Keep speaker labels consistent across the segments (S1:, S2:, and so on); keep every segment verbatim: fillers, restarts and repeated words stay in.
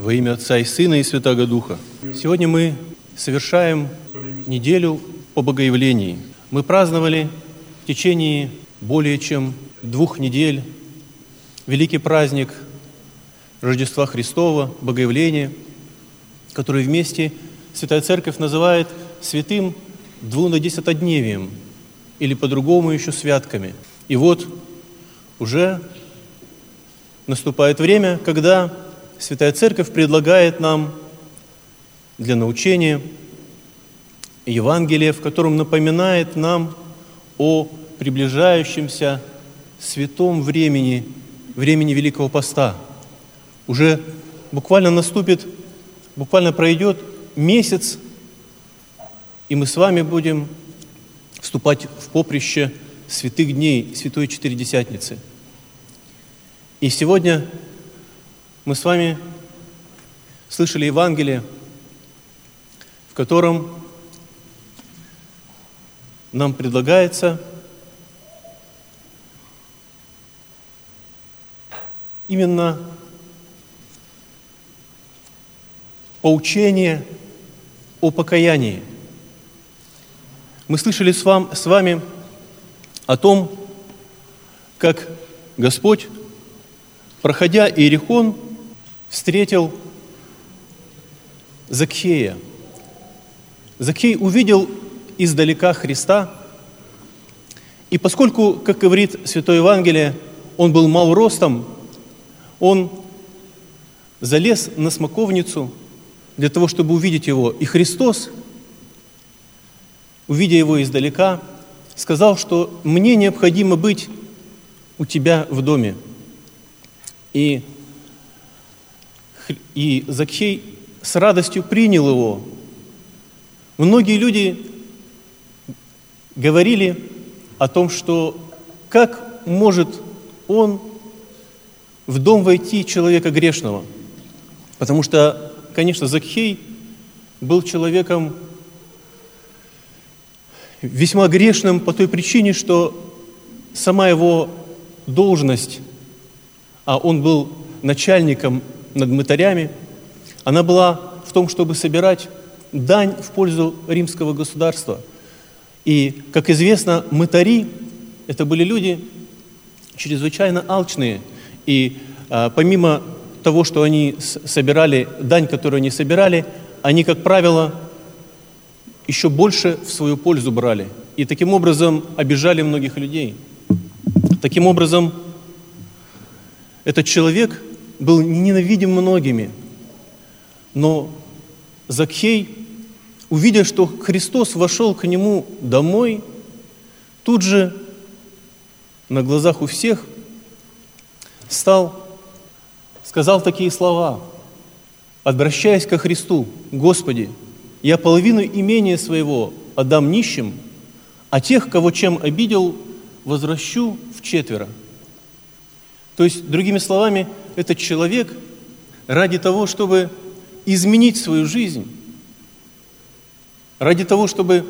S1: Во имя Отца и Сына и Святаго Духа. Сегодня мы совершаем неделю по Богоявлении. Мы праздновали в течение более чем двух недель великий праздник Рождества Христова, Богоявления, который вместе Святая Церковь называет святым двунадесятодневием, или по-другому еще святками. И вот уже наступает время, когда Святая Церковь предлагает нам для научения Евангелие, в котором напоминает нам о приближающемся святом времени, времени Великого Поста. Уже буквально наступит, буквально пройдет месяц, и мы с вами будем вступать в поприще святых дней, Святой Четыредесятницы. И сегодня мы с вами слышали Евангелие, в котором нам предлагается именно поучение о покаянии. Мы слышали с вами, с вами о том, как Господь, проходя Иерихон, встретил Закхея. Закхей увидел издалека Христа, и поскольку, как говорит Святое Евангелие, он был мал ростом, он залез на смоковницу для того, чтобы увидеть его. И Христос, увидя его издалека, сказал, что «мне необходимо быть у тебя в доме». И, и Закхей с радостью принял его. Многие люди говорили о том, что как может он в дом войти человека грешного? Потому что, конечно, Закхей был человеком весьма грешным по той причине, что сама его должность, а он был начальником над мытарями, она была в том, чтобы собирать дань в пользу римского государства. И, как известно, мытари – это были люди чрезвычайно алчные. И а, помимо того, что они собирали дань, которую они собирали, они, как правило, еще больше в свою пользу брали. И таким образом обижали многих людей. Таким образом, этот человек был ненавидим многими. Но Закхей, увидя, что Христос вошел к нему домой, тут же на глазах у всех стал, сказал такие слова, обращаясь ко Христу: «Господи, я половину имения своего отдам нищим, а тех, кого чем обидел, возвращу вчетверо». То есть, другими словами, этот человек ради того, чтобы изменить свою жизнь, ради того, чтобы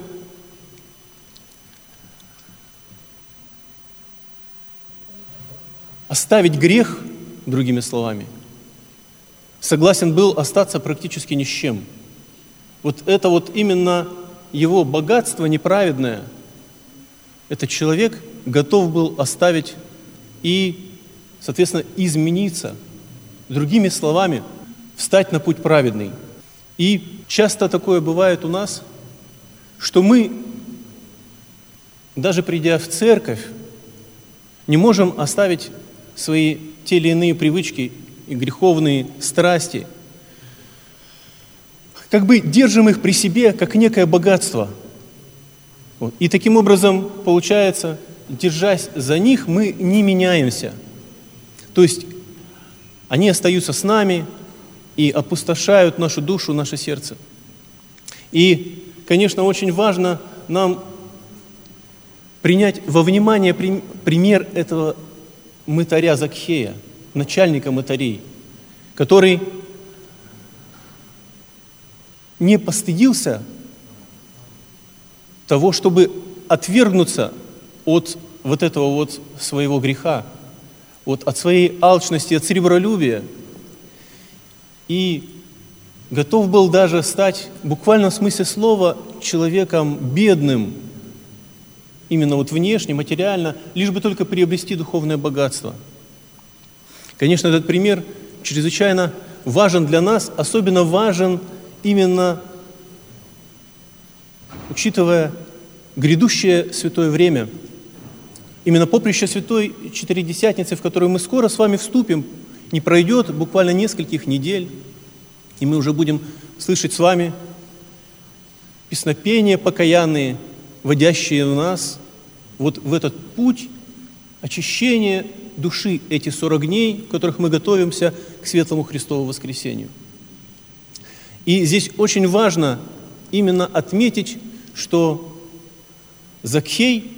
S1: оставить грех, другими словами, согласен был остаться практически ни с чем. Вот это вот именно его богатство неправедное, этот человек готов был оставить и, соответственно, измениться. Другими словами, встать на путь праведный. И часто такое бывает у нас, что мы, даже придя в церковь, не можем оставить свои те или иные привычки и греховные страсти. Как бы держим их при себе, как некое богатство. Вот. И таким образом, получается, держась за них, мы не меняемся. То есть они остаются с нами и опустошают нашу душу, наше сердце. И, конечно, очень важно нам принять во внимание пример этого мытаря Закхея, начальника мытарей, который не постыдился того, чтобы отвергнуться от вот этого вот своего греха, вот от своей алчности, от сребролюбия. и готов был даже стать, в буквальном смысле слова, человеком бедным, именно вот внешне, материально, лишь бы только приобрести духовное богатство. Конечно, этот пример чрезвычайно важен для нас, особенно важен именно учитывая грядущее святое время. Именно поприще Святой Четыредесятницы, в которую мы скоро с вами вступим, не пройдет буквально нескольких недель, и мы уже будем слышать с вами песнопения покаянные, водящие нас вот в этот путь очищения души, эти сорок дней, в которых мы готовимся к светлому Христову воскресению. И здесь очень важно именно отметить, что Закхей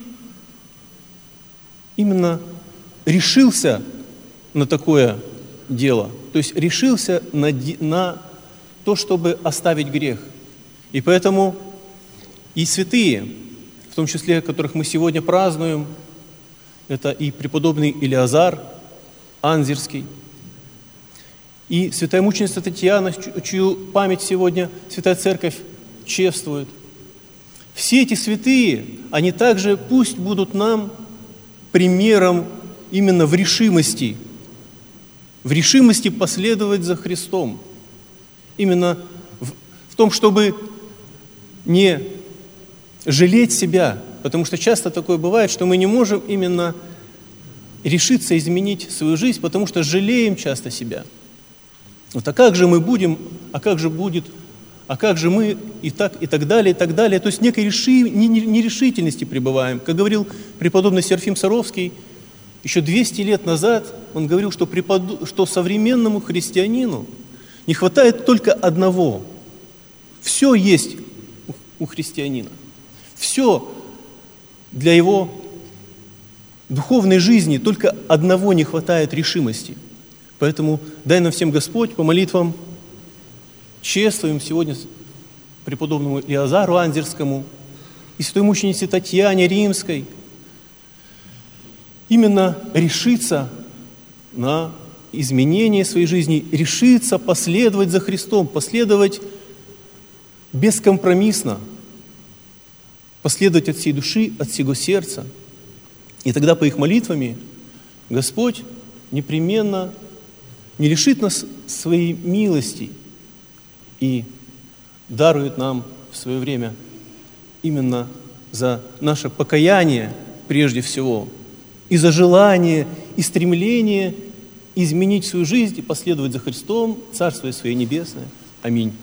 S1: именно решился на такое дело, то есть решился на, на то, чтобы оставить грех. И поэтому и святые, в том числе, которых мы сегодня празднуем, это и преподобный Илиазар Анзерский, и святая мученица Татьяна, чью память сегодня Святая Церковь чествует. Все эти святые, они также пусть будут нам примером именно в решимости, в решимости последовать за Христом. Именно в, в том, чтобы не жалеть себя, потому что часто такое бывает, что мы не можем именно решиться изменить свою жизнь, потому что жалеем часто себя. Вот, а как же мы будем, а как же будет, а как же мы, и так, и так далее, и так далее. То есть в некой реши, нерешительности пребываем. Как говорил преподобный Серафим Саровский, еще двести лет назад он говорил, что, препод... что современному христианину не хватает только одного. Все есть у христианина. Все для его духовной жизни, только одного не хватает — решимости. Поэтому дай нам всем Господь по молитвам чествуем сегодня преподобному Илиазару Анзерскому и святой мученице Татьяне Римской именно решиться на изменение своей жизни, решиться последовать за Христом, последовать бескомпромиссно, последовать от всей души, от всего сердца. И тогда по их молитвами Господь непременно не лишит нас своей милости и дарует нам в свое время именно за наше покаяние прежде всего, и за желание, и стремление изменить свою жизнь и последовать за Христом, Царствие Свое Небесное. Аминь.